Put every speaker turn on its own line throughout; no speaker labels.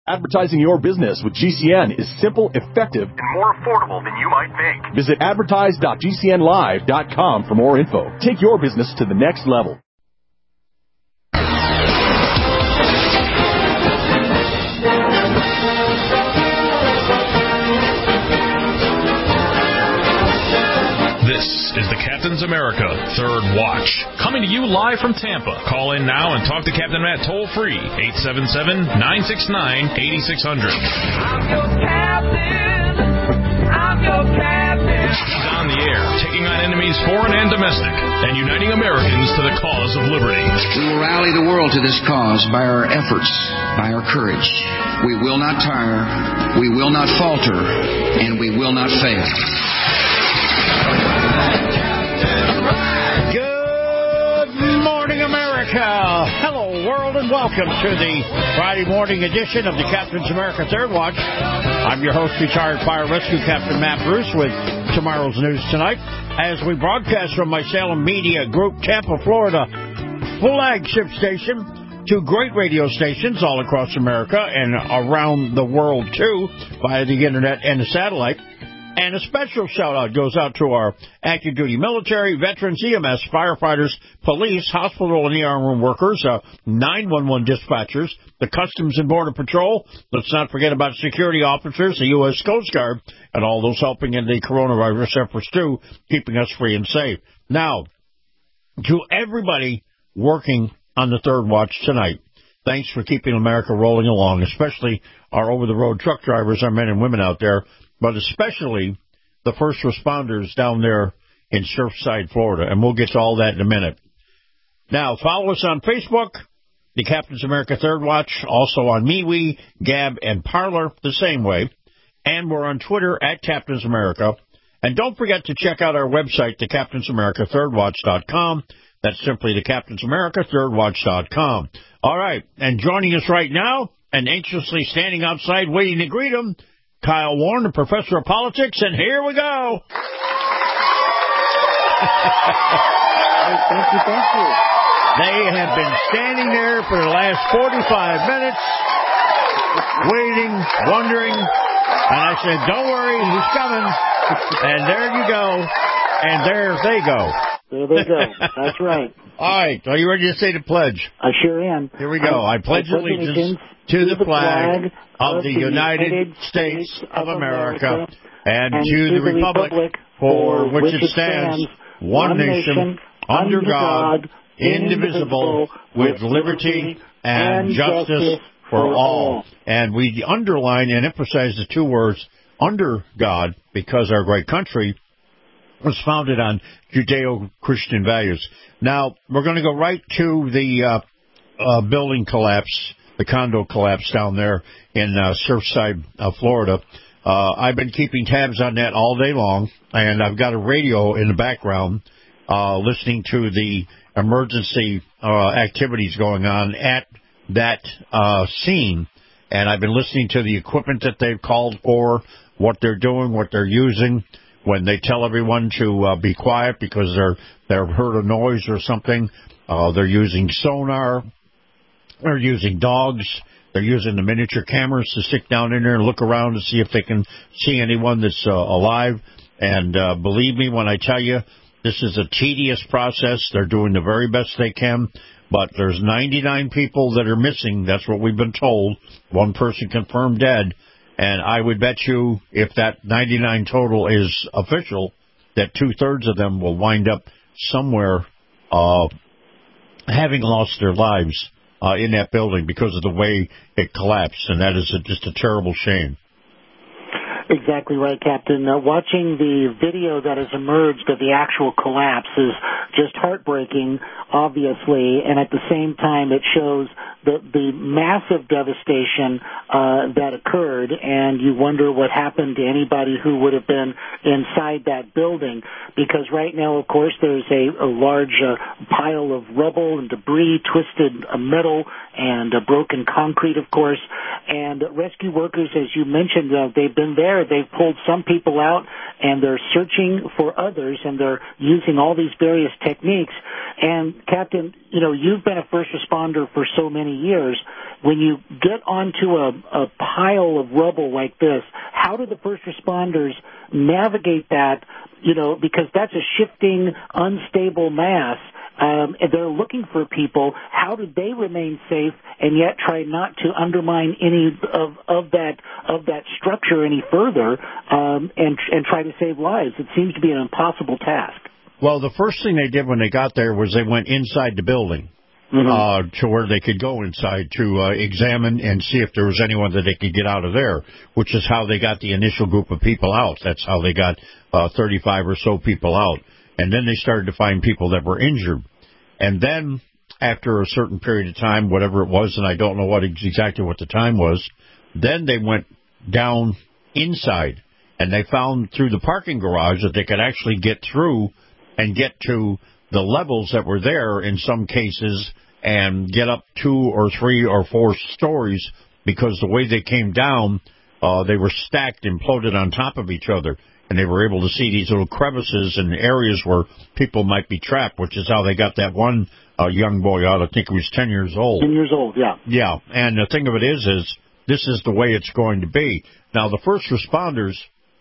Advertising your business with GCN is simple, effective, and more affordable than you might think. Visit advertise.gcnlive.com for more info. Take your business to the next level.
This is the Captain's America Third Watch, coming to you live from Tampa. Call in now and talk to Captain Matt toll-free, 877-969-8600.
I'm your captain. I'm your captain.
He's on the air, taking on enemies foreign and domestic, and uniting Americans to the cause of liberty.
We will rally the world to this cause by our efforts, by our courage. We will not tire, we will not falter, and we will not fail.
Good morning, America. Hello, world, and welcome to the Friday morning edition of the Captain's America Third Watch. I'm your host, retired fire rescue Captain Matt Bruce, with tomorrow's news tonight, as we broadcast from my Salem Media Group, Tampa, Florida, flagship station, two great radio stations all across America and around the world, too, via the internet and the satellite. And a special shout-out goes out to our active duty military, veterans, EMS, firefighters, police, hospital and ER room workers, 911 dispatchers, the Customs and Border Patrol. Let's not forget about security officers, the U.S. Coast Guard, and all those helping in the coronavirus efforts, too, keeping us free and safe. Now, to everybody working on the Third Watch tonight, thanks for keeping America rolling along, especially our over-the-road truck drivers, our men and women out there, but especially the first responders down there in Surfside, Florida. And we'll get to all that in a minute. Now, follow us on Facebook, the Captain's America Third Watch, also on MeWe, Gab, and Parler, the same way. And we're on Twitter at Captain's America. And don't forget to check out our website, thecaptainsamericathirdwatch.com. That's simply thecaptainsamericathirdwatch.com. All right, and joining us right now, and anxiously standing outside waiting to greet him, Kyle Warren, the professor of politics, and here we go.
Thank you.
They have been standing there for the last 45 minutes, waiting, wondering, and I said, don't worry, he's coming. And there you go, and there they go.
There they go. That's right.
All right, are you ready to say the pledge?
I sure am.
Here we go. I pledge allegiance to the flag of the United States of America and to the republic for which it stands, one nation, under God, indivisible, with liberty and justice for all. And we underline and emphasize the two words, under God, because our great country was founded on Judeo-Christian values. Now, we're going to go right to the building collapse, the condo collapse down there in Surfside, Florida. I've been keeping tabs on that all day long, and I've got a radio in the background listening to the emergency activities going on at that scene. And I've been listening to the equipment that they've called for, what they're doing, what they're using, when they tell everyone to be quiet because they've heard a noise or something. They're using sonar. They're using dogs. They're using the miniature cameras to stick down in there and look around to see if they can see anyone that's alive. And believe me when I tell you, this is a tedious process. They're doing the very best they can. But there's 99 people that are missing. That's what we've been told. One person confirmed dead. And I would bet you if that 99 total is official, that two-thirds of them will wind up somewhere having lost their lives in that building because of the way it collapsed. And that is just a terrible shame.
Exactly right, Captain. Watching the video that has emerged of the actual collapse is just heartbreaking, obviously, and at the same time it shows the massive devastation that occurred, and you wonder what happened to anybody who would have been inside that building, because right now, of course, there's a large pile of rubble and debris, twisted metal, and broken concrete, of course, and rescue workers, as you mentioned, they've been there. They've pulled some people out, and they're searching for others, and they're using all these various techniques. And, Captain, you've been a first responder for so many many years. When you get onto a pile of rubble like this, how do the first responders navigate that, because that's a shifting, unstable mass. And they're looking for people. How do they remain safe and yet try not to undermine any of that structure any further, and try to save lives? It seems to be an impossible task.
Well, the first thing they did when they got there was they went inside the building. To where they could go inside to examine and see if there was anyone that they could get out of there, which is how they got the initial group of people out. That's how they got 35 or so people out. And then they started to find people that were injured. And then, after a certain period of time, whatever it was, and I don't know exactly what the time was, then they went down inside. And they found through the parking garage that they could actually get through and get to the levels that were there in some cases and get up 2 or 3 or 4 stories, because the way they came down, they were stacked, imploded on top of each other, and they were able to see these little crevices and areas where people might be trapped, which is how they got that one young boy out. I think he was 10 years old.
10 years old, yeah.
Yeah, and the thing of it is this is the way it's going to be. Now, the first responders,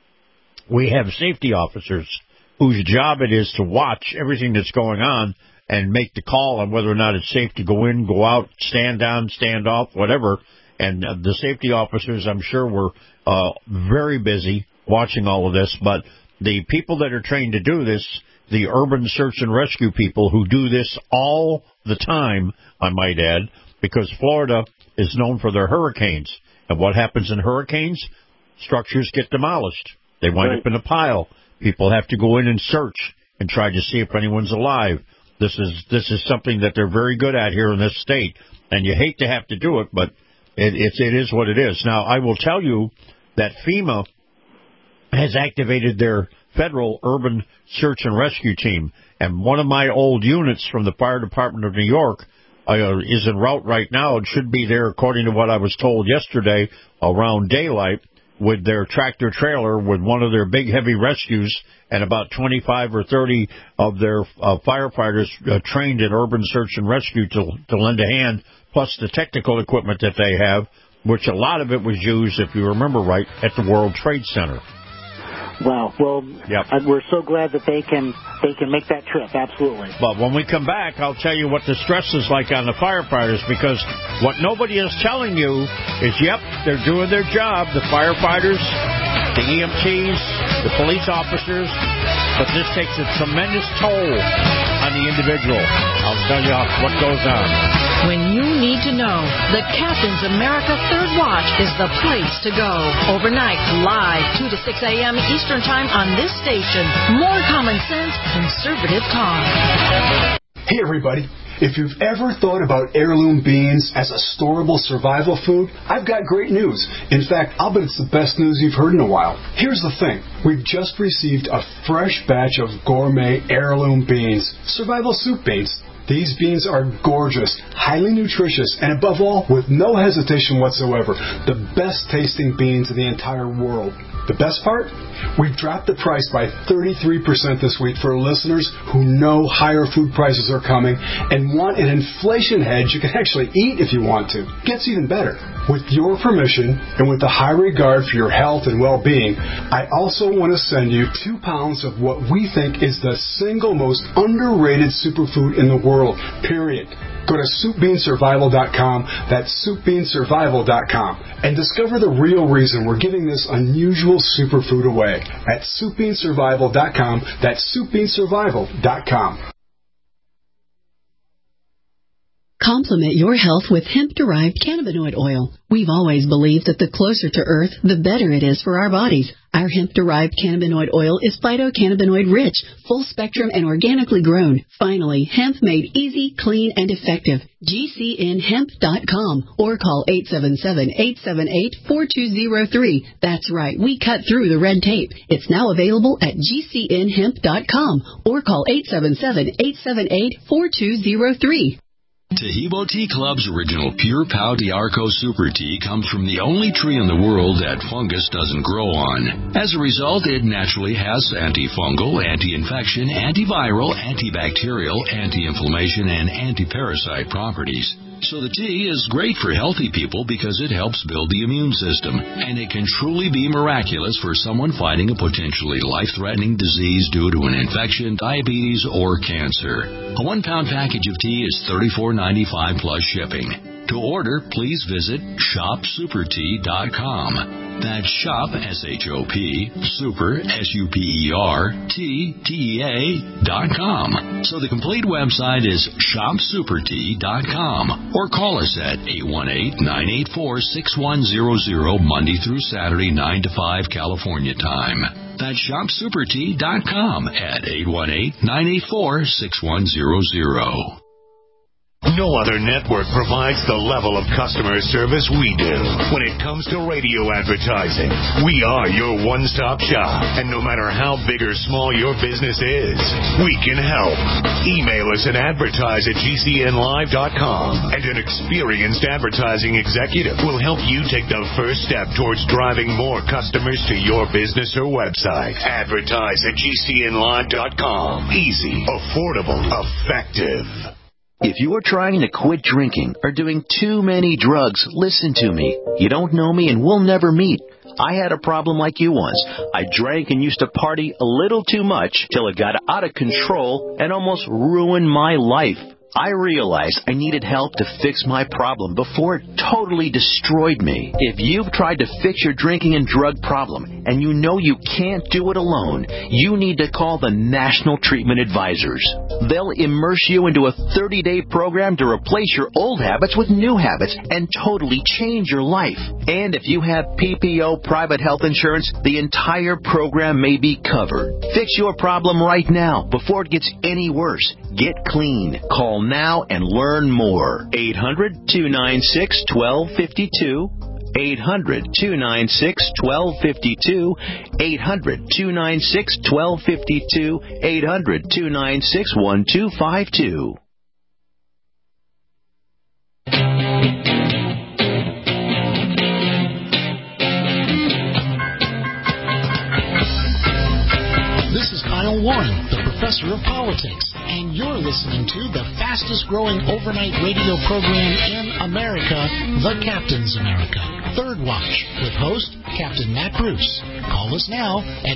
we have safety officers whose job it is to watch everything that's going on and make the call on whether or not it's safe to go in, go out, stand down, stand off, whatever. And the safety officers, I'm sure, were very busy watching all of this. But the people that are trained to do this, the urban search and rescue people who do this all the time, I might add, because Florida is known for their hurricanes. And what happens in hurricanes? Structures get demolished. They wind up in a pile. People have to go in and search and try to see if anyone's alive. This is something that they're very good at here in this state, and you hate to have to do it, but it is what it is. Now, I will tell you that FEMA has activated their federal urban search and rescue team, and one of my old units from the Fire Department of New York is en route right now and should be there, according to what I was told yesterday, around daylight, with their tractor trailer with one of their big heavy rescues and about 25 or 30 of their firefighters trained in urban search and rescue to lend a hand, plus the technical equipment that they have, which a lot of it was used, if you remember right, at the World Trade Center.
Wow. Well, we're so glad that they can make that trip, absolutely.
But when we come back, I'll tell you what the stress is like on the firefighters, because what nobody is telling you is, they're doing their job, the firefighters, the EMTs, the police officers, but this takes a tremendous toll on the individual. I'll tell you what goes on.
When you need to know, the Captain's America Third Watch is the place to go. Overnight, live, 2 to 6 a.m. Eastern Time on this station. More common sense, conservative talk.
Hey, everybody. If you've ever thought about heirloom beans as a storable survival food, I've got great news. In fact, I'll bet it's the best news you've heard in a while. Here's the thing. We've just received a fresh batch of gourmet heirloom beans, survival soup beans. These beans are gorgeous, highly nutritious, and above all, with no hesitation whatsoever, the best tasting beans in the entire world. The best part? We've dropped the price by 33% this week for listeners who know higher food prices are coming and want an inflation hedge you can actually eat if you want to. Gets even better. With your permission and with the high regard for your health and well-being, I also want to send you 2 pounds of what we think is the single most underrated superfood in the world, period. Go to SoupBeanSurvival.com, that's SoupBeanSurvival.com, and discover the real reason we're giving this unusual superfood away at SoupBeanSurvival.com, that's SoupBeanSurvival.com.
Complement your health with hemp-derived cannabinoid oil. We've always believed that the closer to Earth, the better it is for our bodies. Our hemp-derived cannabinoid oil is phytocannabinoid-rich, full-spectrum, and organically grown. Finally, hemp made easy, clean, and effective. GCNHemp.com or call 877-878-4203. That's right, we cut through the red tape. It's now available at GCNHemp.com or call 877-878-4203.
Taheebo Tea Club's original Pure Pau D'Arco Super Tea comes from the only tree in the world that fungus doesn't grow on. As a result, it naturally has antifungal, anti-infection, antiviral, antibacterial, anti-inflammation, and anti-parasite properties. So the tea is great for healthy people because it helps build the immune system, and it can truly be miraculous for someone fighting a potentially life-threatening disease due to an infection, diabetes, or cancer. A 1-pound package of tea is $34.95 plus shipping. To order, please visit shopsupertea.com. That's shop, S-H-O-P, super, SUPERTEA.com. So the complete website is shopsupertea.com. Or call us at 818-984-6100 Monday through Saturday, 9 to 5 California time. That's shopsupertea.com at 818-984-6100.
No other network provides the level of customer service we do. When it comes to radio advertising, we are your one-stop shop. And no matter how big or small your business is, we can help. Email us at advertise@gcnlive.com, and an experienced advertising executive will help you take the first step towards driving more customers to your business or website. Advertise@gcnlive.com. Easy, affordable, effective.
If you are trying to quit drinking or doing too many drugs, listen to me. You don't know me and we'll never meet. I had a problem like you once. I drank and used to party a little too much till it got out of control and almost ruined my life. I realized I needed help to fix my problem before it totally destroyed me. If you've tried to fix your drinking and drug problem and you know you can't do it alone, you need to call the National Treatment Advisors. They'll immerse you into a 30-day program to replace your old habits with new habits and totally change your life. And if you have PPO private health insurance, the entire program may be covered. Fix your problem right now before it gets any worse. Get clean. Call now and learn more. 800-296-1252. 800-296-1252. 800-296-1252. 800-296-1252.
This is Kyle Warren, the professor of politics, and you're listening to the fastest growing overnight radio program in America, The Captain's America, Third Watch, with host Captain Matt Bruce. Call us now at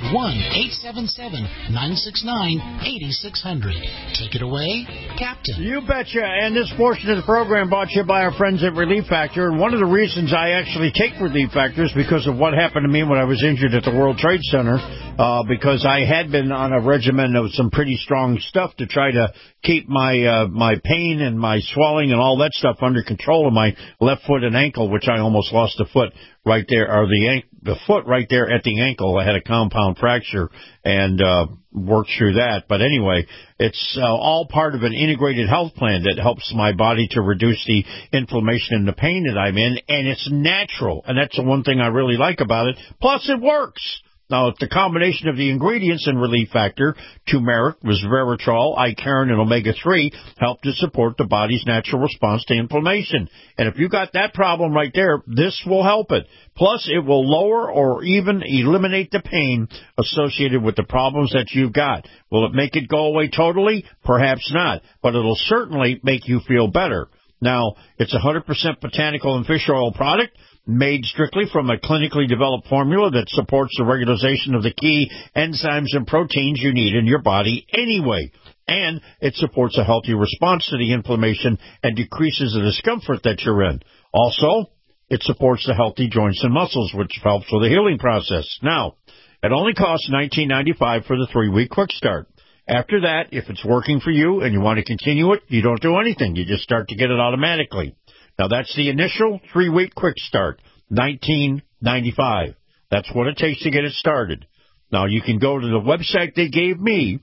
1-877-969-8600. Take it away, Captain.
You betcha. And this portion of the program brought to you by our friends at Relief Factor. And one of the reasons I actually take Relief Factor is because of what happened to me when I was injured at the World Trade Center, because I had been on a regimen of some pretty strong stuff to try to keep my pain and my swelling and all that stuff under control of my left foot and ankle, which I almost lost a foot right there, or the foot right there at the ankle. I had a compound fracture and worked through that. But anyway, it's all part of an integrated health plan that helps my body to reduce the inflammation and the pain that I'm in, and it's natural, and that's the one thing I really like about it. Plus, it works. Now, the combination of the ingredients in Relief Factor, turmeric, resveratrol, Icariin, and omega-3, help to support the body's natural response to inflammation. And if you got that problem right there, this will help it. Plus, it will lower or even eliminate the pain associated with the problems that you've got. Will it make it go away totally? Perhaps not, but it'll certainly make you feel better. Now, it's 100% botanical and fish oil product, made strictly from a clinically developed formula that supports the regularization of the key enzymes and proteins you need in your body anyway. And it supports a healthy response to the inflammation and decreases the discomfort that you're in. Also, it supports the healthy joints and muscles, which helps with the healing process. Now, it only costs $19.95 for the 3-week quick start. After that, if it's working for you and you want to continue it, you don't do anything. You just start to get it automatically. Now, that's the initial 3-week quick start, $19.95. That's what it takes to get it started. Now, you can go to the website they gave me,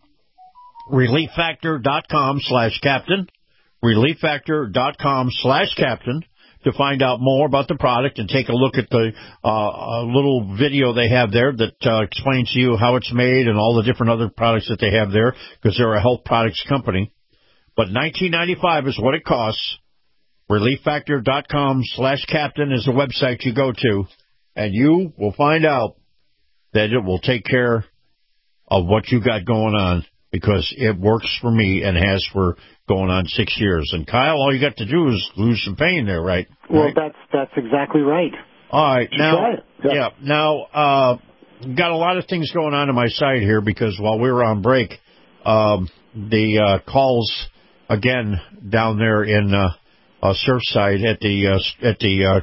relieffactor.com/captain, relieffactor.com/captain, to find out more about the product and take a look at the little video they have there that explains to you how it's made and all the different other products that they have there, because they're a health products company. But $19.95 is what it costs. ReliefFactor.com/captain is the website you go to, and you will find out that it will take care of what you got going on, because it works for me and has for going on 6 years. And Kyle, all you got to do is lose some pain there, right?
Well, that's exactly right.
All right, now, got a lot of things going on my side here because while we were on break, the calls again down there in Surfside at the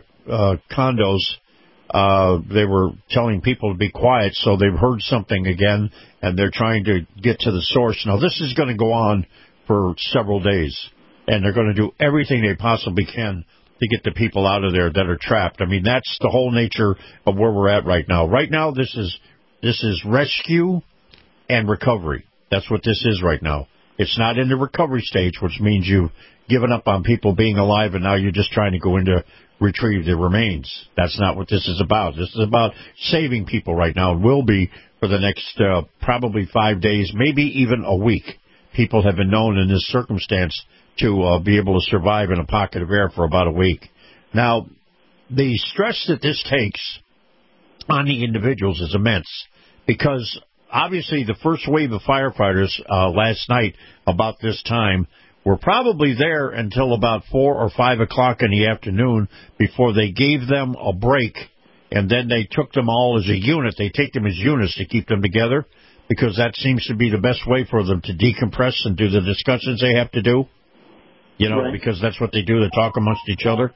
condos, they were telling people to be quiet, so they've heard something again, and they're trying to get to the source. Now, this is going to go on for several days, and they're going to do everything they possibly can to get the people out of there that are trapped. I mean, that's the whole nature of where we're at right now. Right now, this is rescue and recovery. That's what this is right now. It's not in the recovery stage, which means you've given up on people being alive, and now you're just trying to go into retrieve the remains. That's not what this is about. This is about saving people right now, and will be for the next probably 5 days, maybe even a week. People have been known in this circumstance to be able to survive in a pocket of air for about a week. Now, the stress that this takes on the individuals is immense because obviously the first wave of firefighters last night about this time were probably there until about 4 or 5 o'clock in the afternoon before they gave them a break, and then they took them all as a unit. They take them as units to keep them together because that seems to be the best way for them to decompress and do the discussions they have to do. You know, right. Because that's what they do. They talk amongst each other.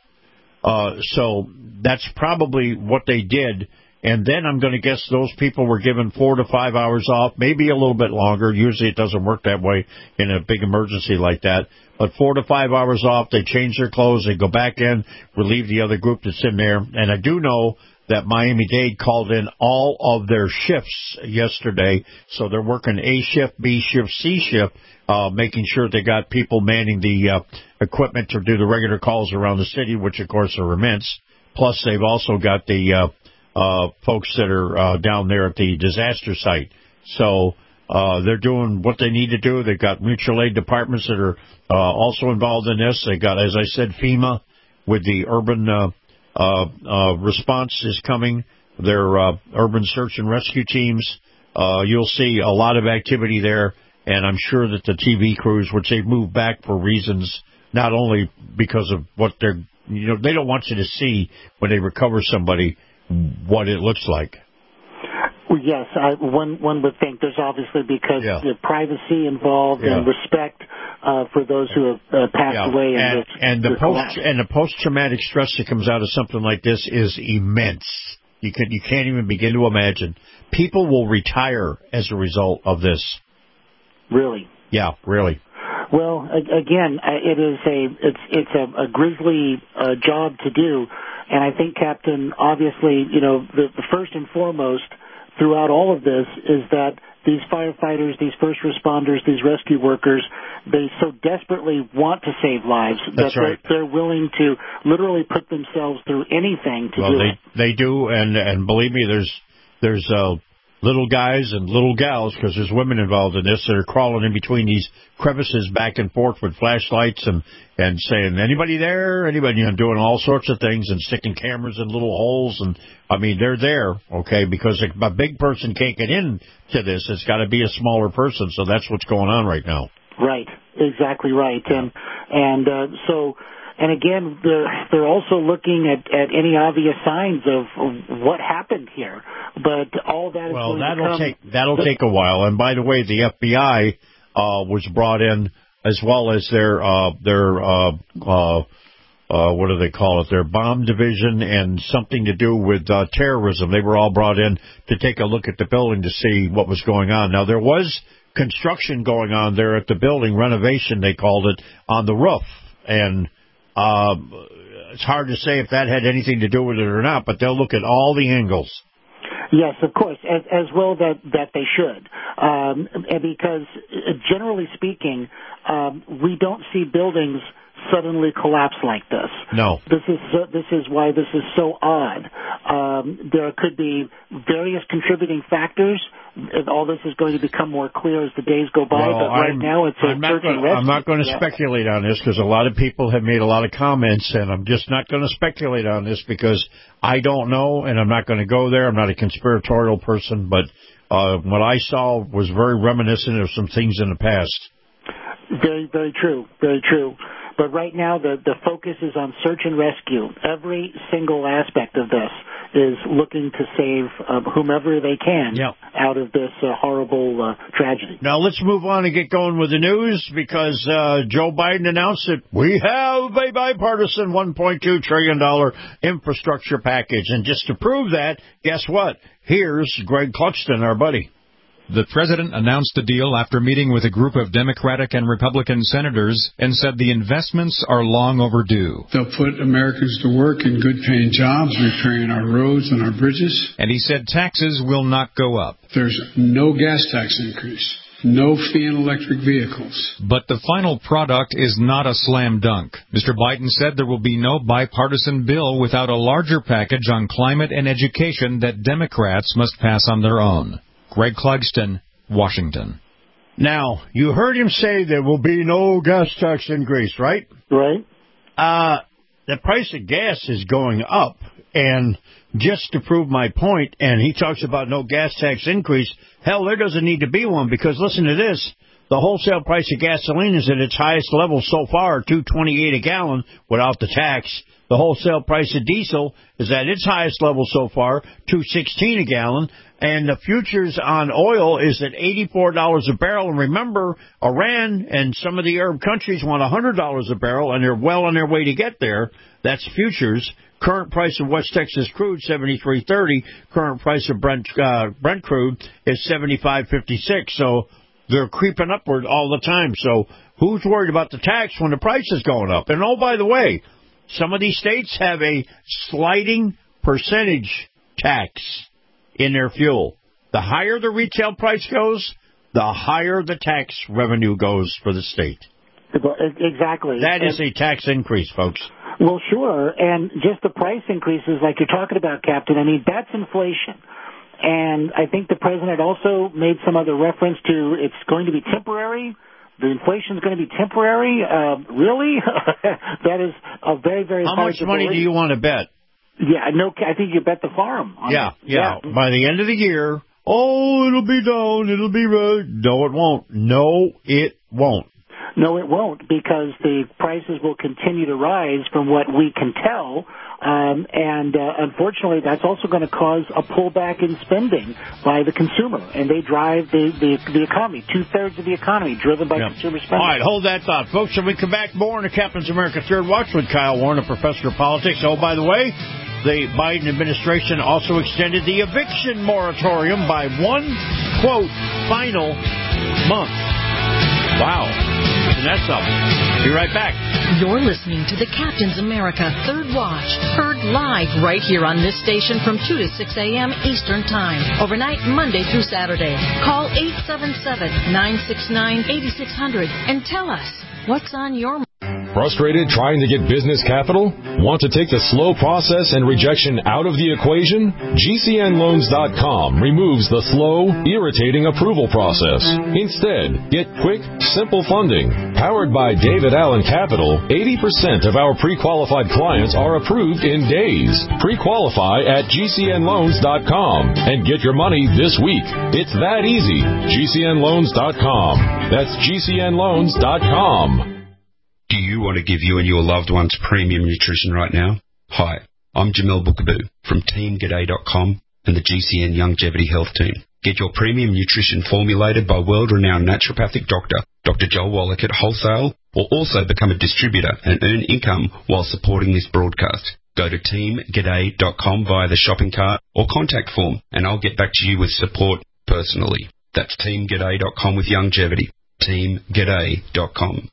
So that's probably what they did. And then I'm going to guess those people were given 4 to 5 hours off, maybe a little bit longer. Usually it doesn't work that way in a big emergency like that. But 4 to 5 hours off, they change their clothes, they go back in, relieve the other group that's in there. And I do know that Miami-Dade called in all of their shifts yesterday. So they're working A shift, B shift, C shift, making sure they got people manning the equipment to do the regular calls around the city, which, of course, are immense. Plus, they've also got the folks that are down there at the disaster site. So they're doing what they need to do. They've got mutual aid departments that are also involved in this. They got, as I said, FEMA with the urban response is coming. Their urban search and rescue teams. You'll see a lot of activity there, and I'm sure that the TV crews, which they've moved back for reasons, not only because of what they're, you know, they don't want you to see when they recover somebody what it looks like.
Well, yes, one would think there's obviously because the privacy involved and respect for those who have passed away.
And the post-traumatic stress that comes out of something like this is immense. You can't even begin to imagine. People will retire as a result of this.
Really?
Yeah, really.
Well, again, it's a grisly job to do. And I think, Captain, obviously, you know, the first and foremost throughout all of this is that these firefighters, these first responders, these rescue workers, they so desperately want to save lives that they're willing to literally put themselves through anything to do it.
They do, and believe me, there's little guys and little gals, because there's women involved in this, that are crawling in between these crevices back and forth with flashlights and saying, anybody there? Anybody? You know, doing all sorts of things and sticking cameras in little holes. And, I mean, they're there, okay, because a big person can't get into this. It's got to be a smaller person, so that's what's going on right now.
Right, exactly right. And again, they're also looking at any obvious signs of what happened here. But all that is
that'll take a while. And by the way, the FBI was brought in, as well as their what do they call it? Their bomb division and something to do with terrorism. They were all brought in to take a look at the building to see what was going on. Now, there was construction going on there at the building, renovation they called it, on the roof. And it's hard to say if that had anything to do with it or not, but they'll look at all the angles.
Yes, of course, as well that they should, because generally speaking, we don't see buildings suddenly collapse like this.
No.
This is why this is so odd. There could be various contributing factors. All this is going to become more clear as the days go by, but right now it's a search and rescue.
I'm not going to speculate on this because a lot of people have made a lot of comments, and I'm just not going to speculate on this because I don't know, and I'm not going to go there. I'm not a conspiratorial person, but what I saw was very reminiscent of some things in the past.
Very, very true. Very true. But right now, the focus is on search and rescue. Every single aspect of this is looking to save whomever they can out of this horrible tragedy.
Now, let's move on and get going with the news, because Joe Biden announced that we have a bipartisan $1.2 trillion infrastructure package. And just to prove that, guess what? Here's Greg Clugston, our buddy.
The president announced the deal after meeting with a group of Democratic and Republican senators and said the investments are long overdue.
They'll put Americans to work in good-paying jobs, repairing our roads and our bridges.
And he said taxes will not go up.
There's no gas tax increase. No fee on electric vehicles.
But the final product is not a slam dunk. Mr. Biden said there will be no bipartisan bill without a larger package on climate and education that Democrats must pass on their own. Greg Clugston, Washington.
Now, you heard him say there will be no gas tax increase, right?
Right.
The price of gas is going up, and just to prove my point, and he talks about no gas tax increase, hell, there doesn't need to be one, because listen to this. The wholesale price of gasoline is at its highest level so far, $2.28 a gallon without the tax. The wholesale price of diesel is at its highest level so far, $2.16 a gallon. And the futures on oil is at $84 a barrel. And remember, Iran and some of the Arab countries want $100 a barrel, and they're well on their way to get there. That's futures. Current price of West Texas crude, $73.30. Current price of Brent crude is $75.56. So they're creeping upward all the time. So who's worried about the tax when the price is going up? And oh, by the way, some of these states have a sliding percentage tax in their fuel. The higher the retail price goes, the higher the tax revenue goes for the state.
Exactly.
That is a tax increase, folks.
Well, sure. And just the price increases like you're talking about, Captain, I mean, that's inflation. And I think the president also made some other reference to it's going to be temporary. The inflation is going to be temporary. Really? That is a very, very hard to believe.
How much money do you want to bet?
Yeah, no, I think you bet the farm.
Yeah. By the end of the year, it'll be down, it'll be red. No, it won't. No, it won't.
No, it won't, because the prices will continue to rise from what we can tell. And unfortunately, that's also going to cause a pullback in spending by the consumer. And they drive the economy. 2/3 of the economy driven by consumer spending.
All right, hold that thought, folks. When we come back, more on the Captain's America Third Watch with Kyle Warren, a professor of politics. Oh, by the way, the Biden administration also extended the eviction moratorium by one, quote, final month. Wow. And that's something. Be right back.
You're listening to the Captain's America Third Watch, heard live right here on this station from 2 to 6 a.m. Eastern Time, overnight Monday through Saturday. Call 877-969-8600 and tell us what's on your mind.
Frustrated trying to get business capital? Want to take the slow process and rejection out of the equation? GCNLoans.com removes the slow, irritating approval process. Instead, get quick, simple funding. Powered by David Allen Capital, 80% of our pre-qualified clients are approved in days. Pre-qualify at GCNLoans.com and get your money this week. It's that easy. GCNLoans.com. That's GCNLoans.com.
Do you want to give you and your loved ones premium nutrition right now? Hi, I'm Jamel Bookaboo from TeamGaday.com and the GCN Longevity Health Team. Get your premium nutrition formulated by world-renowned naturopathic doctor, Dr. Joel Wallach at Wholesale, or also become a distributor and earn income while supporting this broadcast. Go to TeamGaday.com via the shopping cart or contact form, and I'll get back to you with support personally. That's TeamGaday.com with longevity. TeamGaday.com.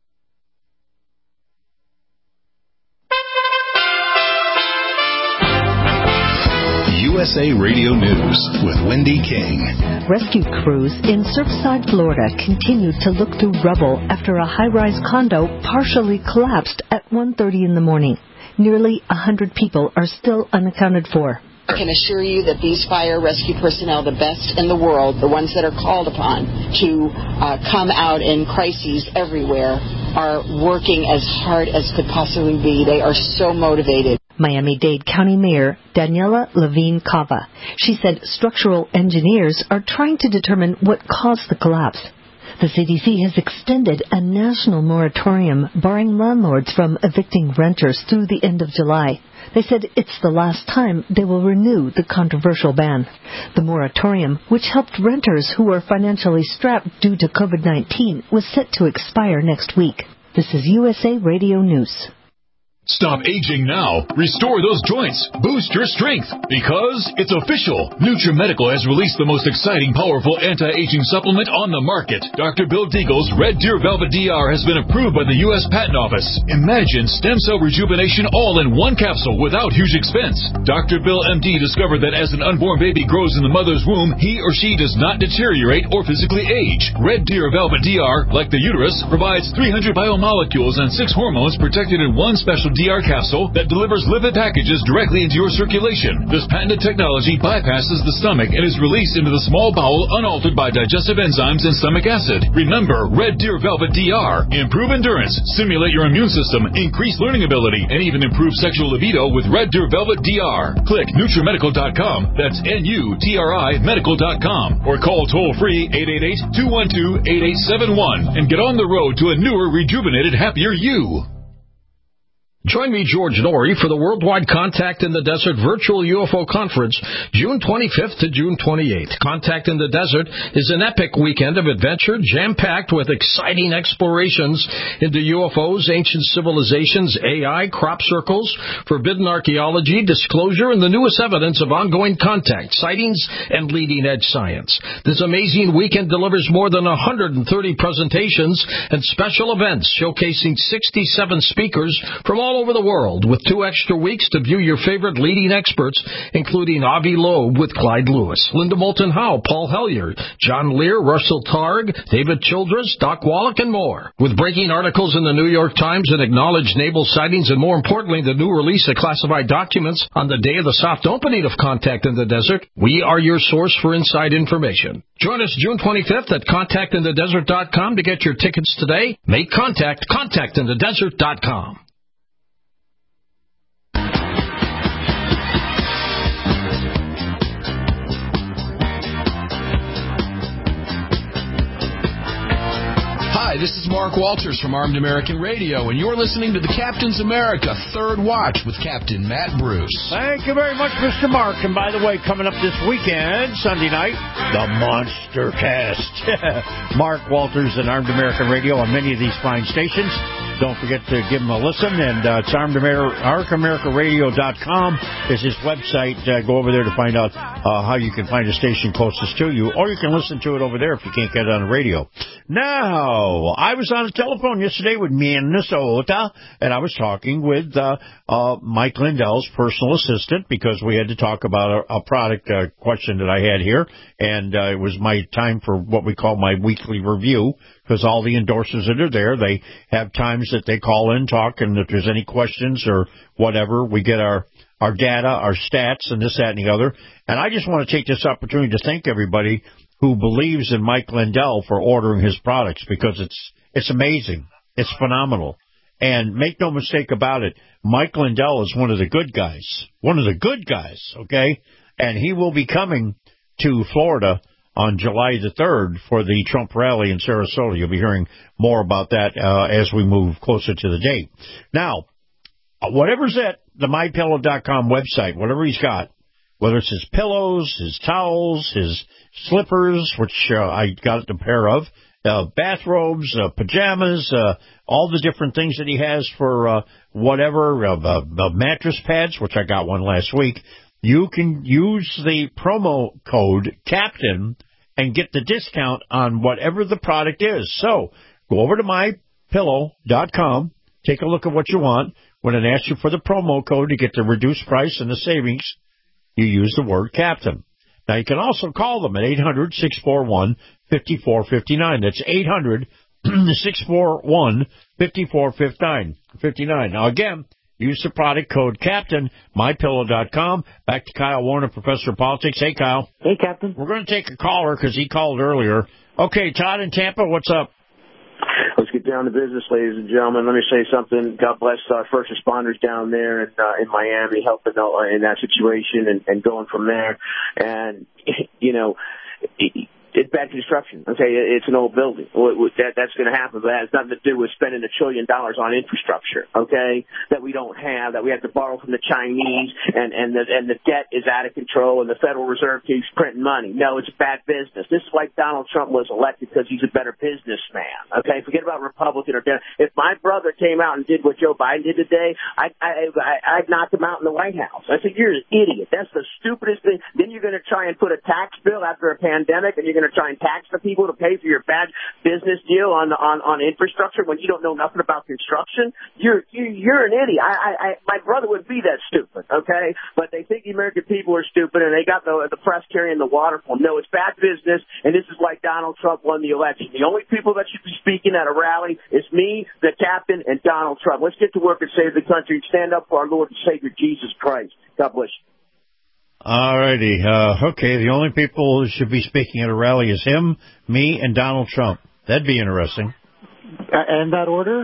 USA Radio News with Wendy King.
Rescue crews in Surfside, Florida continued to look through rubble after a high-rise condo partially collapsed at 1:30 in the morning. Nearly 100 people are still unaccounted for.
I can assure you that these fire rescue personnel, the best in the world, the ones that are called upon to come out in crises everywhere, are working as hard as could possibly be. They are so motivated.
Miami-Dade County Mayor Daniela Levine Cava. She said structural engineers are trying to determine what caused the collapse. The CDC has extended a national moratorium barring landlords from evicting renters through the end of July. They said it's the last time they will renew the controversial ban. The moratorium, which helped renters who were financially strapped due to COVID-19, was set to expire next week. This is USA Radio News.
Stop aging now. Restore those joints. Boost your strength. Because it's official. NutriMedical has released the most exciting, powerful anti-aging supplement on the market. Dr. Bill Deagle's Red Deer Velvet DR has been approved by the U.S. Patent Office. Imagine stem cell rejuvenation all in one capsule without huge expense. Dr. Bill MD discovered that as an unborn baby grows in the mother's womb, he or she does not deteriorate or physically age. Red Deer Velvet DR, like the uterus, provides 300 biomolecules and 6 hormones protected in one special DR capsule that delivers lipid packages directly into your circulation. This patented technology bypasses the stomach and is released into the small bowel unaltered by digestive enzymes and stomach acid. Remember, Red Deer Velvet DR. Improve endurance, stimulate your immune system, increase learning ability, and even improve sexual libido with Red Deer Velvet DR. Click NutriMedical.com, that's NUTRI Medical.com, or call toll-free 888-212-8871 and get on the road to a newer, rejuvenated, happier you.
Join me, George Norrie, for the Worldwide Contact in the Desert Virtual UFO Conference, June 25th to June 28th. Contact in the Desert is an epic weekend of adventure, jam-packed with exciting explorations into UFOs, ancient civilizations, AI, crop circles, forbidden archaeology, disclosure, and the newest evidence of ongoing contact, sightings, and leading-edge science. This amazing weekend delivers more than 130 presentations and special events showcasing 67 speakers from all over the world, with 2 extra weeks to view your favorite leading experts, including Avi Loeb with Clyde Lewis, Linda Moulton Howe, Paul Hellyer, John Lear, Russell Targ, David Childress, Doc Wallach, and more. With breaking articles in the New York Times and acknowledged naval sightings, and more importantly, the new release of classified documents on the day of the soft opening of Contact in the Desert, we are your source for inside information. Join us June 25th at contactinthedesert.com to get your tickets today. Make contact, contactinthedesert.com.
Hi, this is Mark Walters from Armed American Radio, and you're listening to the Captain's America Third Watch with Captain Matt Bruce.
Thank you very much, Mr. Mark. And by the way, coming up this weekend, Sunday night, the Monster Cast. Mark Walters and Armed American Radio on many of these fine stations. Don't forget to give him a listen, and it's ArmedAmericaRadio.com is his website. Go over there to find out how you can find a station closest to you, or you can listen to it over there if you can't get it on the radio. Now, I was on the telephone yesterday with Minnesota, and I was talking with Mike Lindell's personal assistant, because we had to talk about a product question that I had here, and it was my time for what we call my weekly review, because all the endorsers that are there, they have times that they call in, talk, and if there's any questions or whatever, we get our data, our stats, and this, that, and the other. And I just want to take this opportunity to thank everybody who believes in Mike Lindell for ordering his products, because it's amazing. It's phenomenal. And make no mistake about it, Mike Lindell is one of the good guys. One of the good guys, okay? And he will be coming to Florida on July the 3rd for the Trump rally in Sarasota. You'll be hearing more about that as we move closer to the date. Now, whatever's at the MyPillow.com website, whatever he's got, whether it's his pillows, his towels, his slippers, which I got a pair of, bathrobes, pajamas, all the different things that he has for whatever, mattress pads, which I got one last week. You can use the promo code CAPTAIN and get the discount on whatever the product is. So go over to MyPillow.com, take a look at what you want. When it asks you for the promo code to get the reduced price and the savings, you use the word CAPTAIN. Now, you can also call them at 800-641-5459. That's 800-641-5459. Now, again, use the product code CAPTAIN, MyPillow.com. Back to Kyle Warner, Professor of Politics. Hey, Kyle.
Hey, Captain.
We're going to take a caller because he called earlier. Okay, Todd in Tampa, what's up?
Let's get down to business, ladies and gentlemen. Let me say something. God bless our first responders down there in Miami, helping in that situation and going from there. And, you know, It's bad construction. Okay, it's an old building. That's going to happen, but that has nothing to do with spending $1 trillion on infrastructure. Okay, that we don't have, that we have to borrow from the Chinese, and the debt is out of control, and the Federal Reserve keeps printing money. No, it's bad business. This is why Donald Trump was elected, because he's a better businessman. Okay, forget about Republican or Democrat. If my brother came out and did what Joe Biden did today, I'd knock him out in the White House. I said, you're an idiot. That's the stupidest thing. Then you're going to try and put a tax bill after a pandemic, and you're going to try and tax the people to pay for your bad business deal on infrastructure when you don't know nothing about construction. You're an idiot. My brother would be that stupid, okay? But they think the American people are stupid, and they got the press carrying the water for them. No, it's bad business, and this is why Donald Trump won the election. The only people that should be speaking at a rally is me, the captain, and Donald Trump. Let's get to work and save the country and stand up for our Lord and Savior Jesus Christ. God bless you.
All righty. Okay, the only people who should be speaking at a rally is him, me, and Donald Trump. That'd be interesting.
In that order?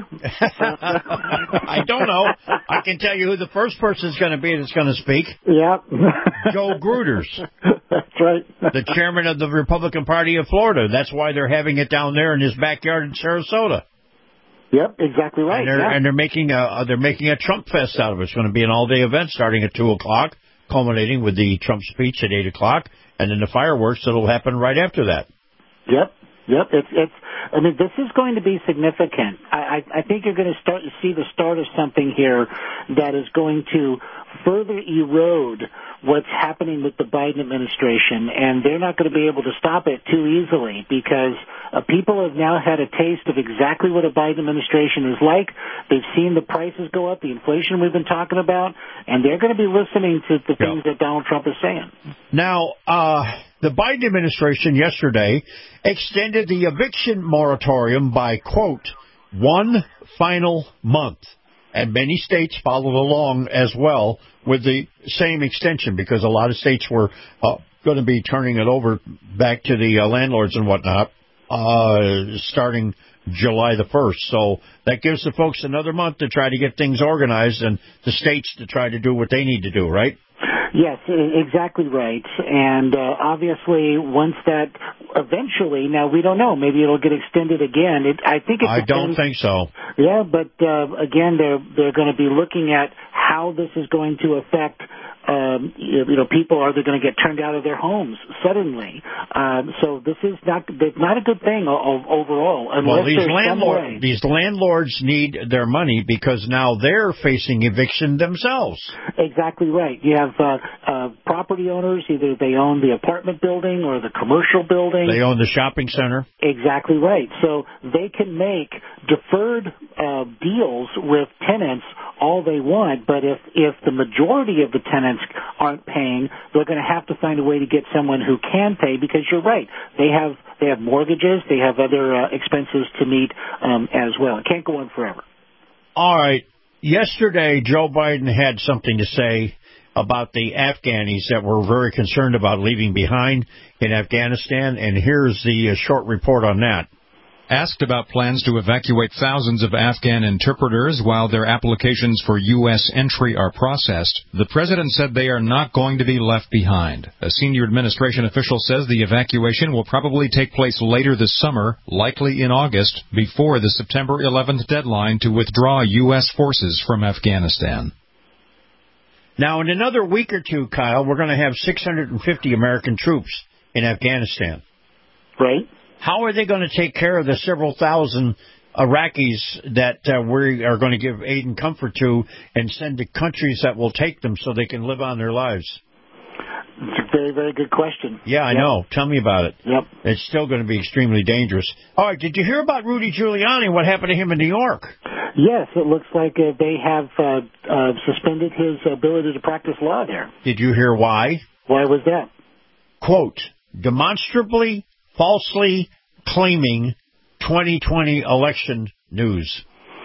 I don't know. I can tell you who the first person is going to be that's going to speak.
Yep.
Joe Gruters.
That's right.
The chairman of the Republican Party of Florida. That's why they're having it down there in his backyard in Sarasota.
Yep, exactly right.
And they're making a Trump fest out of it. It's going to be an all-day event starting at 2:00. Culminating with the Trump speech at 8:00, and then the fireworks that'll happen right after that.
Yep. It's. I mean, this is going to be significant. I think you're going to start to see the start of something here that is going to further erode what's happening with the Biden administration, and they're not going to be able to stop it too easily because people have now had a taste of exactly what a Biden administration is like. They've seen the prices go up, the inflation we've been talking about, and they're going to be listening to the things that Donald Trump is saying.
Now, the Biden administration yesterday extended the eviction moratorium by, quote, 1 final month. And many states followed along as well with the same extension because a lot of states were going to be turning it over back to the landlords and whatnot starting July the 1st. So that gives the folks another month to try to get things organized and the states to try to do what they need to do, right?
Yes, exactly right. And obviously, once that eventually, now we don't know, maybe it'll get extended again. I
don't think so.
Yeah, but again, they're going to be looking at how this is going to affect. People are going to get turned out of their homes suddenly. So this is not a good thing overall.
Well, these landlords need their money because now they're facing eviction themselves.
Exactly right. You have property owners, either they own the apartment building or the commercial building.
They own the shopping center.
Exactly right. So they can make deferred deals with tenants all they want, but if the majority of the tenants aren't paying, they're going to have to find a way to get someone who can pay because you're right. They have mortgages, they have other expenses to meet as well. It can't go on forever.
All right. Yesterday, Joe Biden had something to say about the Afghanis that we're very concerned about leaving behind in Afghanistan, and here's the short report on that.
Asked about plans to evacuate thousands of Afghan interpreters while their applications for U.S. entry are processed, the president said they are not going to be left behind. A senior administration official says the evacuation will probably take place later this summer, likely in August, before the September 11th deadline to withdraw U.S. forces from Afghanistan.
Now, in another week or two, Kyle, we're going to have 650 American troops in Afghanistan.
Right.
How are they going to take care of the several thousand Iraqis that we are going to give aid and comfort to and send to countries that will take them so they can live on their lives?
It's a very, very good question.
Yeah, I know. Tell me about it.
Yep.
It's still going to be extremely dangerous. All right, did you hear about Rudy Giuliani, what happened to him in New York?
Yes, it looks like they have suspended his ability to practice law there.
Did you hear why?
Why was that?
Quote, demonstrably falsely claiming 2020 election news.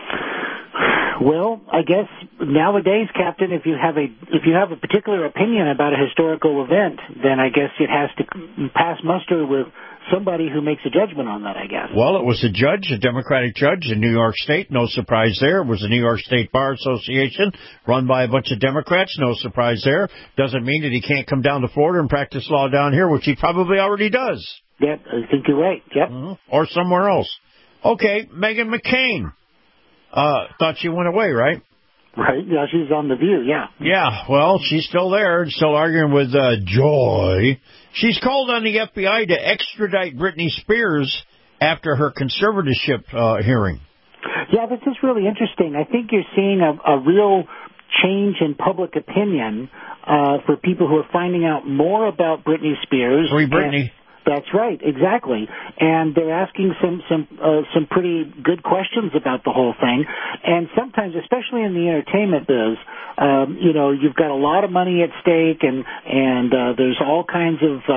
Well, I guess nowadays, Captain, if you have a particular opinion about a historical event, then I guess it has to pass muster with somebody who makes a judgment on that, I guess.
Well, it was a judge, a Democratic judge in New York State. No surprise there. It was the New York State Bar Association run by a bunch of Democrats. No surprise there. Doesn't mean that he can't come down to Florida and practice law down here, which he probably already does.
Yep, I think you're right. Yep.
Or somewhere else. Okay, Meghan McCain. Thought she went away, right?
Right, yeah, she's on The View, yeah.
Yeah, well, she's still there, still arguing with Joy. She's called on the FBI to extradite Britney Spears after her conservatorship hearing.
Yeah, this is really interesting. I think you're seeing a real change in public opinion for people who are finding out more about Britney Spears.
Free Britney.
That's right, exactly. And they're asking some pretty good questions about the whole thing. And sometimes, especially in the entertainment biz, you've got a lot of money at stake, and there's all kinds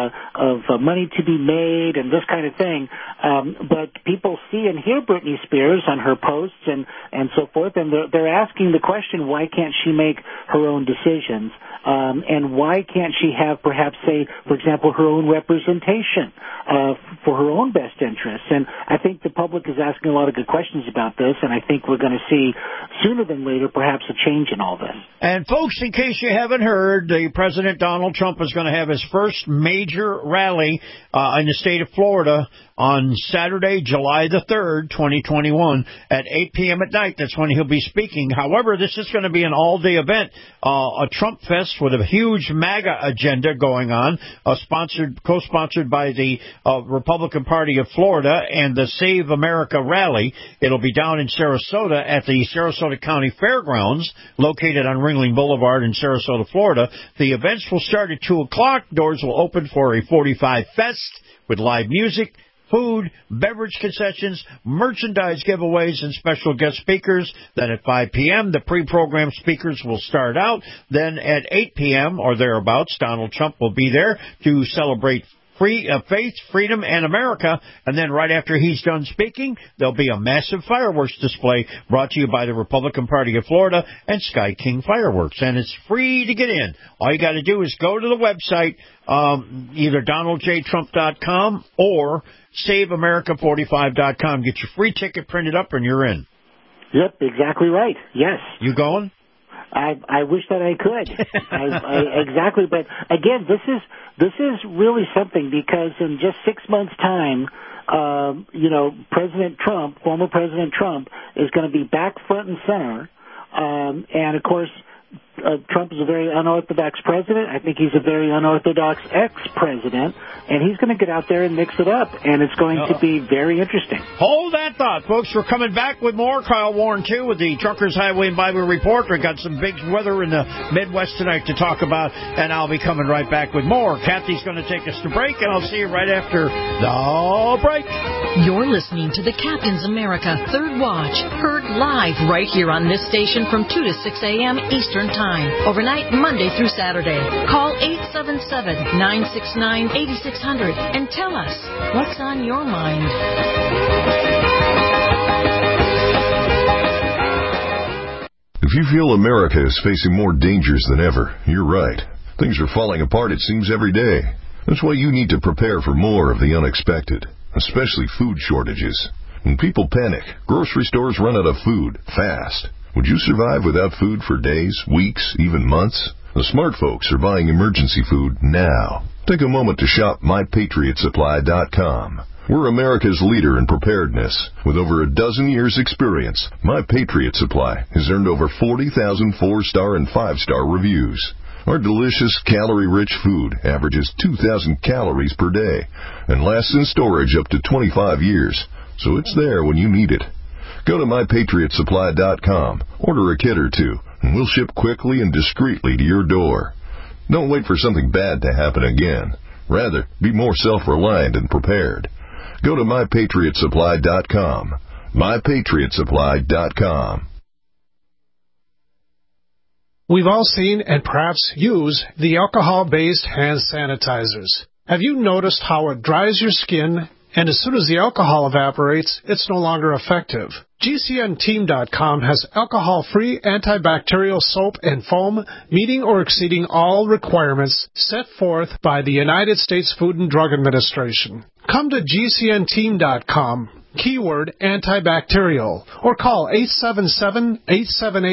of money to be made and this kind of thing. But people see and hear Britney Spears on her posts and so forth, and they're asking the question, why can't she make her own decisions? And why can't she have, perhaps, say, for example, her own representation for her own best interests? And I think the public is asking a lot of good questions about this, and I think we're going to see sooner than later perhaps a change in all this.
And, folks, in case you haven't heard, the President Donald Trump is going to have his first major rally in the state of Florida on Saturday, July the 3rd, 2021, at 8 p.m. at night. That's when he'll be speaking. However, this is going to be an all-day event, a Trump Fest with a huge MAGA agenda going on, co-sponsored by the Republican Party of Florida and the Save America Rally. It'll be down in Sarasota at the Sarasota County Fairgrounds, located on Ringling Boulevard in Sarasota, Florida. The events will start at 2 o'clock. Doors will open for a 45 Fest with live music, food, beverage concessions, merchandise giveaways, and special guest speakers. Then at 5 p.m., the pre-programmed speakers will start out. Then at 8 p.m. or thereabouts, Donald Trump will be there to celebrate faith, freedom, and America. And then right after he's done speaking, there'll be a massive fireworks display brought to you by the Republican Party of Florida and Sky King Fireworks. And it's free to get in. All you got to do is go to the website, either DonaldJTrump.com or SaveAmerica45.com. Get your free ticket printed up and you're in.
Yep, exactly right. Yes.
You going?
I wish that I could. Exactly. But again, this is really something, because in just 6 months' time, President Trump, former President Trump, is going to be back front and center. And of course, Trump is a very unorthodox president. I think he's a very unorthodox ex-president, and he's going to get out there and mix it up, and it's going to be very interesting.
Hold that thought, folks. We're coming back with more. Kyle Warren, too, with the Truckers Highway and Bible Report. We've got some big weather in the Midwest tonight to talk about, and I'll be coming right back with more. Kathy's going to take us to break, and I'll see you right after the break.
You're listening to the Captain's America Third Watch, heard live right here on this station from 2 to 6 a.m. Eastern Time. Overnight, Monday through Saturday. Call 877-969-8600 and tell us what's on your mind.
If you feel America is facing more dangers than ever, you're right. Things are falling apart, it seems, every day. That's why you need to prepare for more of the unexpected, especially food shortages. When people panic, grocery stores run out of food fast. Would you survive without food for days, weeks, even months? The smart folks are buying emergency food now. Take a moment to shop MyPatriotSupply.com. We're America's leader in preparedness. With over a dozen years' experience, My Patriot Supply has earned over 40,000 4-star and 5-star reviews. Our delicious, calorie-rich food averages 2,000 calories per day and lasts in storage up to 25 years, so it's there when you need it. Go to MyPatriotSupply.com, order a kit or two, and we'll ship quickly and discreetly to your door. Don't wait for something bad to happen again. Rather, be more self-reliant and prepared. Go to MyPatriotSupply.com. MyPatriotSupply.com.
We've all seen and perhaps use the alcohol-based hand sanitizers. Have you noticed how it dries your skin, and as soon as the alcohol evaporates, it's no longer effective? GCNteam.com has alcohol-free antibacterial soap and foam meeting or exceeding all requirements set forth by the United States Food and Drug Administration. Come to GCNteam.com, keyword antibacterial, or call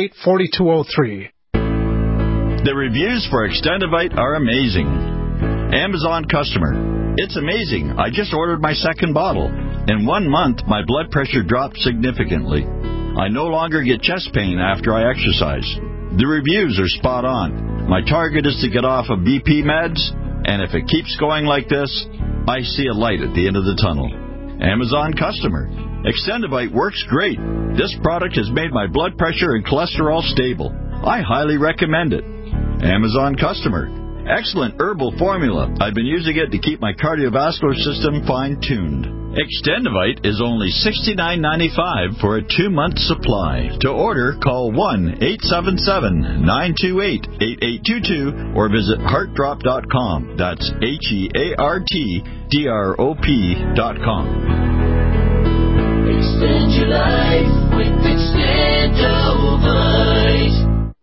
877-878-4203.
The reviews for Extendivite are amazing. Amazon customer. It's amazing. I just ordered my second bottle. In 1 month, my blood pressure dropped significantly. I no longer get chest pain after I exercise. The reviews are spot on. My target is to get off of BP meds, and if it keeps going like this, I see a light at the end of the tunnel. Amazon customer. Extendivite works great. This product has made my blood pressure and cholesterol stable. I highly recommend it. Amazon customer. Excellent herbal formula. I've been using it to keep my cardiovascular system fine-tuned. Extendivite is only $69.95 for a 2-month supply. To order, call 1-877-928-8822 or visit heartdrop.com. That's HEARTDROP.com.
Extend your life with Extendivite.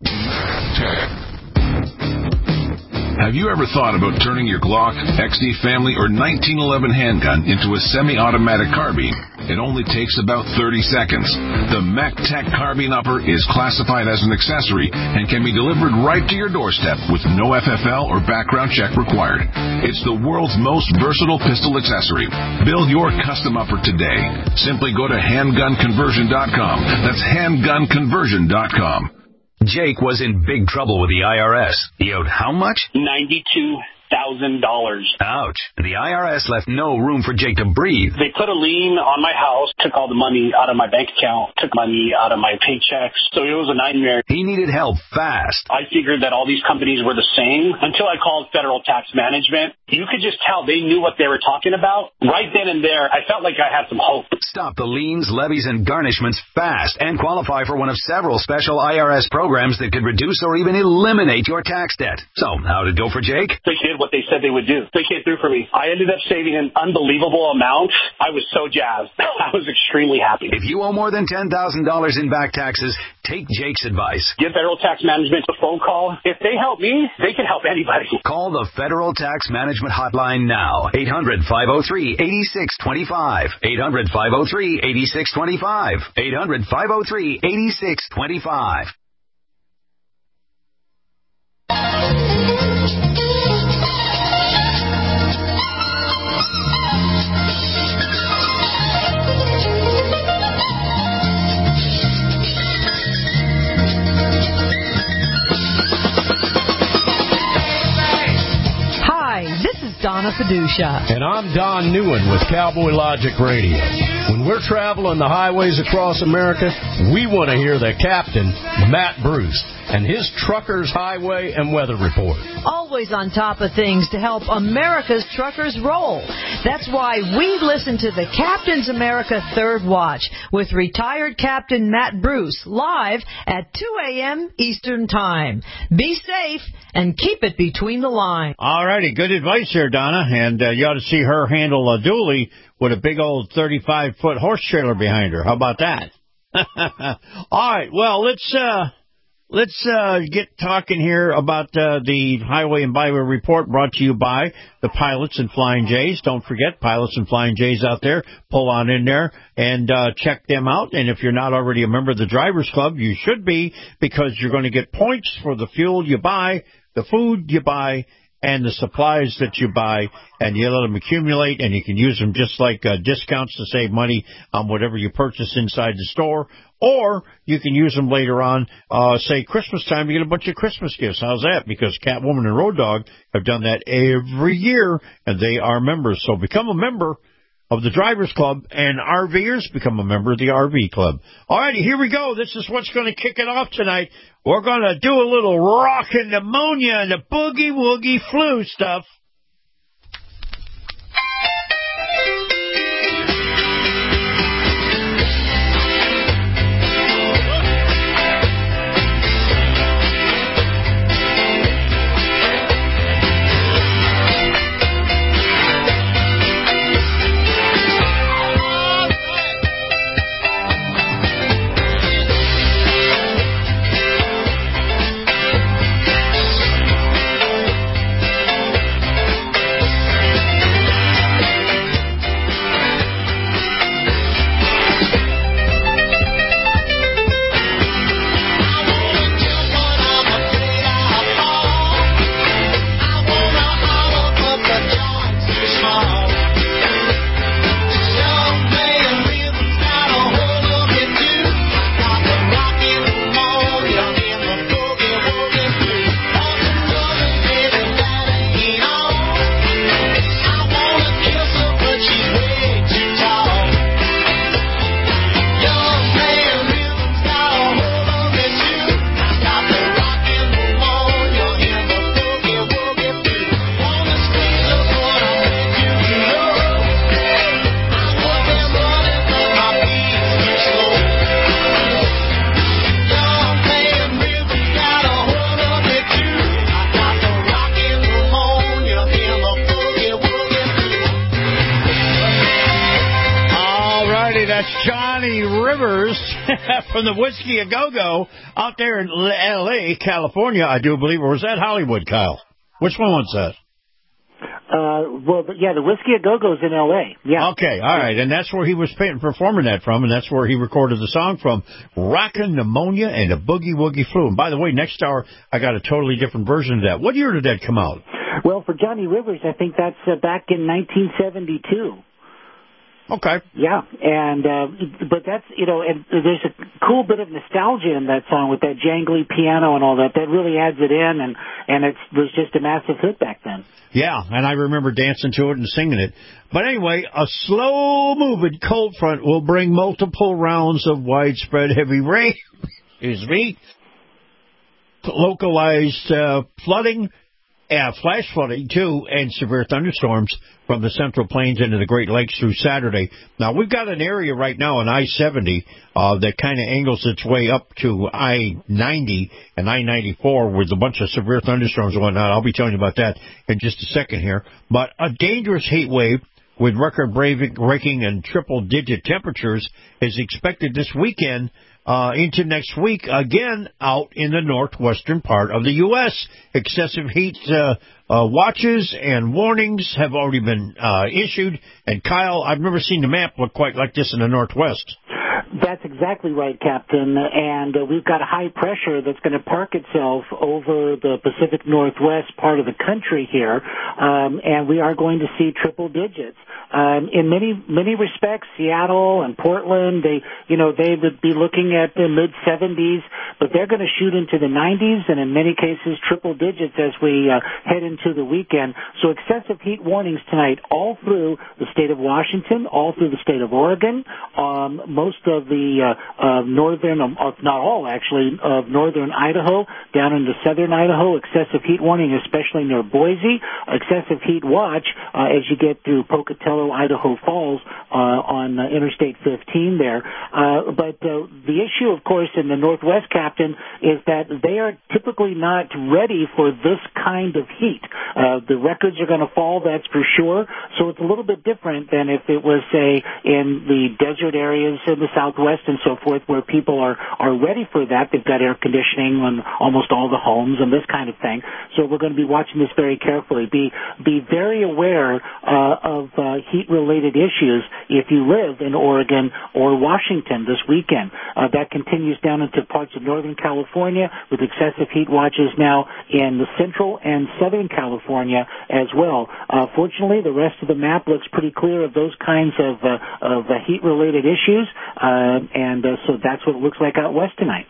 Have you ever thought about turning your Glock, XD Family, or 1911 handgun into a semi-automatic carbine? It only takes about 30 seconds. The MacTech Carbine Upper is classified as an accessory and can be delivered right to your doorstep with no FFL or background check required. It's the world's most versatile pistol accessory. Build your custom upper today. Simply go to handgunconversion.com. That's handgunconversion.com.
Jake was in big trouble with the IRS. He owed how much?
$92,000.
Ouch. The IRS left no room for Jake to breathe.
They put a lien on my house, took all the money out of my bank account, took money out of my paychecks. So it was a nightmare.
He needed help fast.
I figured that all these companies were the same until I called Federal Tax Management. You could just tell they knew what they were talking about. Right then and there, I felt like I had some hope.
Stop the liens, levies, and garnishments fast and qualify for one of several special IRS programs that could reduce or even eliminate your tax debt. So, how'd it go for Jake?
They did what they said they would do. They came through for me. I ended up saving an unbelievable amount. I was so jazzed. I was extremely happy.
If you owe more than $10,000 in back taxes, take Jake's advice.
Give Federal Tax Management a phone call. If they help me, they can help anybody.
Call the Federal Tax Management Hotline now. 800-503-8625. 800-503-8625. 800-503-8625.
Donna Fiducia.
And I'm Don Newen with Cowboy Logic Radio. When we're traveling the highways across America, we want to hear the captain, Matt Bruce, and his Truckers Highway and Weather Report.
Always on top of things to help America's truckers roll. That's why we listen to the Captain's America Third Watch with retired Captain Matt Bruce live at 2 a.m. Eastern Time. Be safe and keep it between the lines.
All righty, good advice there, Donna. And you ought to see her handle a dually with a big old 35-foot horse trailer behind her. How about that? All right, well, let's get talking here about the Highway and Byway Report brought to you by the Pilots and Flying J's. Don't forget, Pilots and Flying J's out there. Pull on in there and check them out. And if you're not already a member of the Drivers Club, you should be, because you're going to get points for the fuel you buy, the food you buy, and the supplies that you buy, and you let them accumulate, and you can use them just like discounts to save money on whatever you purchase inside the store, or you can use them later on, say Christmas time, you get a bunch of Christmas gifts. How's that? Because Catwoman and Road Dogg have done that every year, and they are members. So become a member of the Drivers Club, and RVers become a member of the RV Club. All righty, here we go. This is what's going to kick it off tonight. We're going to do a little rockin' pneumonia and the boogie-woogie flu stuff. Johnny Rivers from the Whiskey A Go-Go out there in L.A., California, I do believe. Or was that Hollywood, Kyle? Which one was that?
The Whiskey A Go-Go's in L.A. Yeah.
Okay, all right. And that's where he was performing that from, and that's where he recorded the song from, Rockin' Pneumonia and a Boogie Woogie Flu. And by the way, next hour, I got a totally different version of that. What year did that come out?
Well, for Johnny Rivers, I think that's back in 1972.
Okay.
Yeah, and but that's, and there's a cool bit of nostalgia in that song with that jangly piano and all that. That really adds it in, and it was just a massive hit back then.
Yeah, and I remember dancing to it and singing it. But anyway, a slow-moving cold front will bring multiple rounds of widespread heavy rain. Excuse me. Localized flooding, flash flooding, too, and severe thunderstorms from the Central Plains into the Great Lakes through Saturday. Now, we've got an area right now on I-70 that kind of angles its way up to I-90 and I-94 with a bunch of severe thunderstorms and whatnot. I'll be telling you about that in just a second here. But a dangerous heat wave with record-breaking and triple-digit temperatures is expected this weekend into next week, again, out in the northwestern part of the U.S. Excessive heat watches and warnings have already been issued. And, Kyle, I've never seen the map look quite like this in the Northwest.
That's exactly right, Captain. And we've got a high pressure that's going to park itself over the Pacific Northwest part of the country here, and we are going to see triple digits. In many respects, Seattle and Portland, they would be looking at the mid-70s, but they're going to shoot into the 90s and in many cases triple digits as we head into the weekend. So excessive heat warnings tonight all through the state of Washington, all through the state of Oregon, most of the northern, not all actually, of northern Idaho, down into southern Idaho, excessive heat warning, especially near Boise, excessive heat watch as you get through Pocatello, Idaho Falls on Interstate 15 there. But the issue, of course, in the Northwest, Captain, is that they are typically not ready for this kind of heat. The records are going to fall, that's for sure. So it's a little bit different than if it was, say, in the desert areas in the Southwest and so forth, where people are ready for that. They've got air conditioning on almost all the homes and this kind of thing. So we're going to be watching this very carefully. Be very aware of heat-related issues if you live in Oregon or Washington this weekend. That continues down into parts of Northern California with excessive heat watches now in the Central and Southern California as well. Fortunately, the rest of the map looks pretty clear of those kinds of heat-related issues, and so that's what it looks like out west tonight.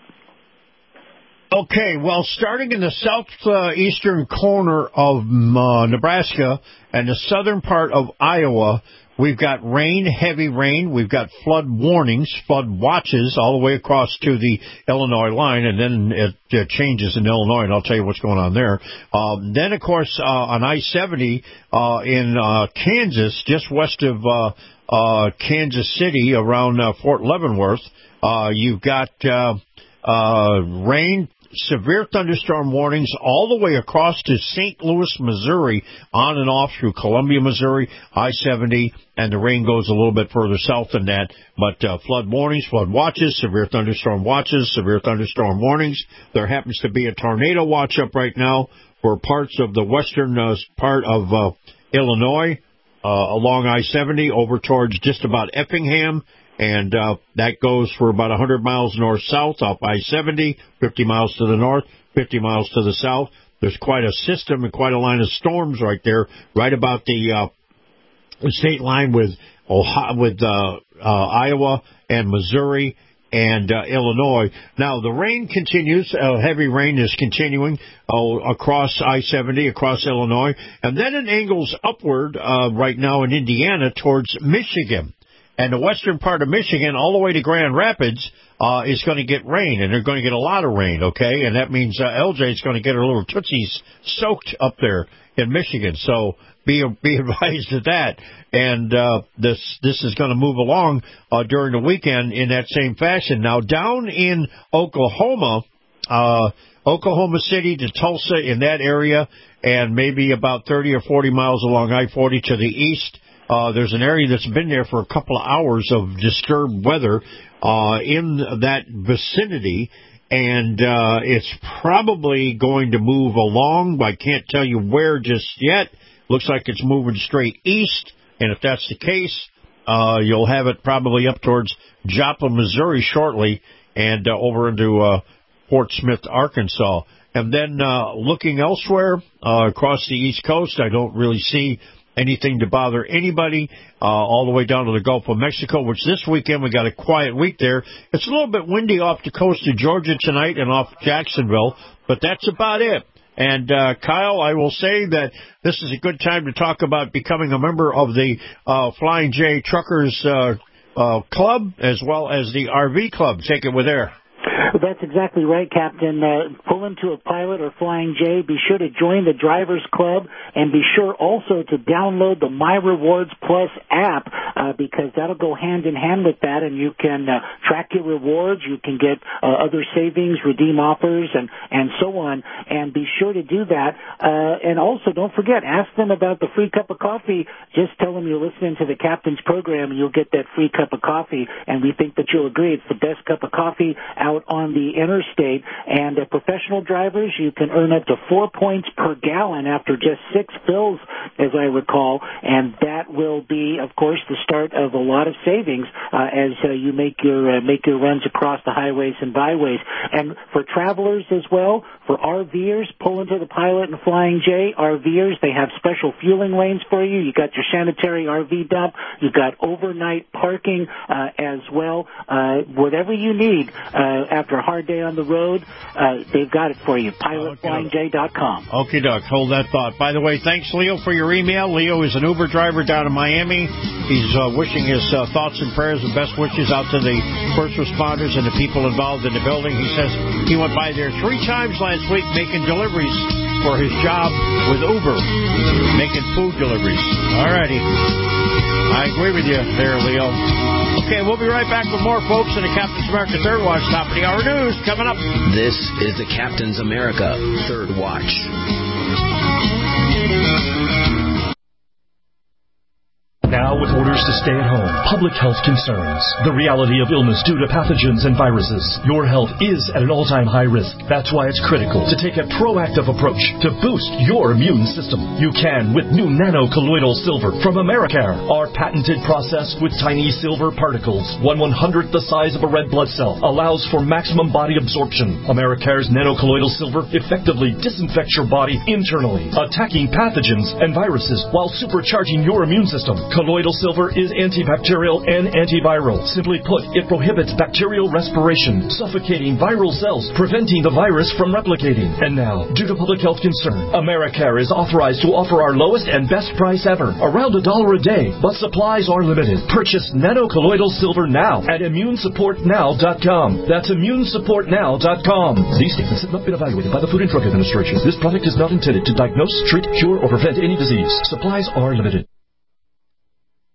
Okay, well, starting in the southeastern corner of Nebraska and the southern part of Iowa, we've got rain, heavy rain. We've got flood warnings, flood watches all the way across to the Illinois line, and then it changes in Illinois, and I'll tell you what's going on there. Then, of course, on I-70 in Kansas, just west of Kansas City, around Fort Leavenworth, you've got rain, severe thunderstorm warnings all the way across to St. Louis, Missouri, on and off through Columbia, Missouri, I-70, and the rain goes a little bit further south than that. But flood warnings, flood watches, severe thunderstorm warnings. There happens to be a tornado watch up right now for parts of the western part of Illinois, along I-70 over towards just about Effingham. And that goes for about 100 miles north-south off I-70, 50 miles to the north, 50 miles to the south. There's quite a system and quite a line of storms right there, right about the state line with Iowa and Missouri and Illinois. Now, the rain continues. Heavy rain is continuing across I-70, across Illinois. And then it angles upward right now in Indiana towards Michigan. And the western part of Michigan, all the way to Grand Rapids, is going to get rain, and they're going to get a lot of rain, okay? And that means LJ is going to get her little tootsies soaked up there in Michigan. So be advised of that. And this is going to move along during the weekend in that same fashion. Now, down in Oklahoma City to Tulsa, in that area, and maybe about 30 or 40 miles along I-40 to the east, there's an area that's been there for a couple of hours of disturbed weather in that vicinity, and it's probably going to move along, but I can't tell you where just yet. Looks like it's moving straight east, and if that's the case, you'll have it probably up towards Joplin, Missouri shortly, and over into Fort Smith, Arkansas. And then looking elsewhere across the East Coast, I don't really see anything to bother anybody all the way down to the Gulf of Mexico, which this weekend we got a quiet week there. It's a little bit windy off the coast of Georgia tonight and off Jacksonville, but that's about it. And, Kyle, I will say that this is a good time to talk about becoming a member of the Flying J Truckers Club as well as the RV Club. Take it with Air.
That's exactly right, Captain. Pull into a Pilot or Flying J. Be sure to join the Drivers Club, and be sure also to download the My Rewards Plus app because that'll go hand in hand with that, and you can track your rewards. You can get other savings, redeem offers, and so on. And be sure to do that. And also, don't forget, ask them about the free cup of coffee. Just tell them you're listening to the Captain's program, and you'll get that free cup of coffee. And we think that you'll agree it's the best cup of coffee out on the interstate. And professional drivers, you can earn up to 4 points per gallon after just 6 fills, as I recall, and that will be, of course, the start of a lot of savings as you make your runs across the highways and byways. And for travelers as well, for RVers, pull into the Pilot and Flying J. RVers, they have special fueling lanes for you. You got your sanitary RV dump. You've got overnight parking as well. Whatever you need after a hard day on the road, they've got it for you. PilotFlyingJ.com.
Okay, Doug, hold that thought. By the way, thanks, Leo, for your email. Leo is an Uber driver down in Miami. He's wishing his thoughts and prayers and best wishes out to the first responders and the people involved in the building. He says he went by there 3 times last week making deliveries for his job with Uber, making food deliveries. All righty. I agree with you there, Leo. Okay, we'll be right back with more, folks, in the Captain's America Third Watch. Top of the hour news coming up.
This is the Captain's America Third Watch.
Now, with orders to stay at home, public health concerns, the reality of illness due to pathogens and viruses, your health is at an all-time high risk. That's why it's critical to take a proactive approach to boost your immune system. You can with new nano-colloidal silver from Americare. Our patented process with tiny silver particles, 1/100th the size of a red blood cell, allows for maximum body absorption. Americare's nano-colloidal silver effectively disinfects your body internally, attacking pathogens and viruses while supercharging your immune system. Colloidal silver is antibacterial and antiviral. Simply put, it prohibits bacterial respiration, suffocating viral cells, preventing the virus from replicating. And now, due to public health concern, Americare is authorized to offer our lowest and best price ever, around $1 a day, but supplies are limited. Purchase nano-colloidal silver now at ImmuneSupportNow.com. That's ImmuneSupportNow.com. These statements have not been evaluated by the Food and Drug Administration. This product is not intended to diagnose, treat, cure, or prevent any disease. Supplies are limited.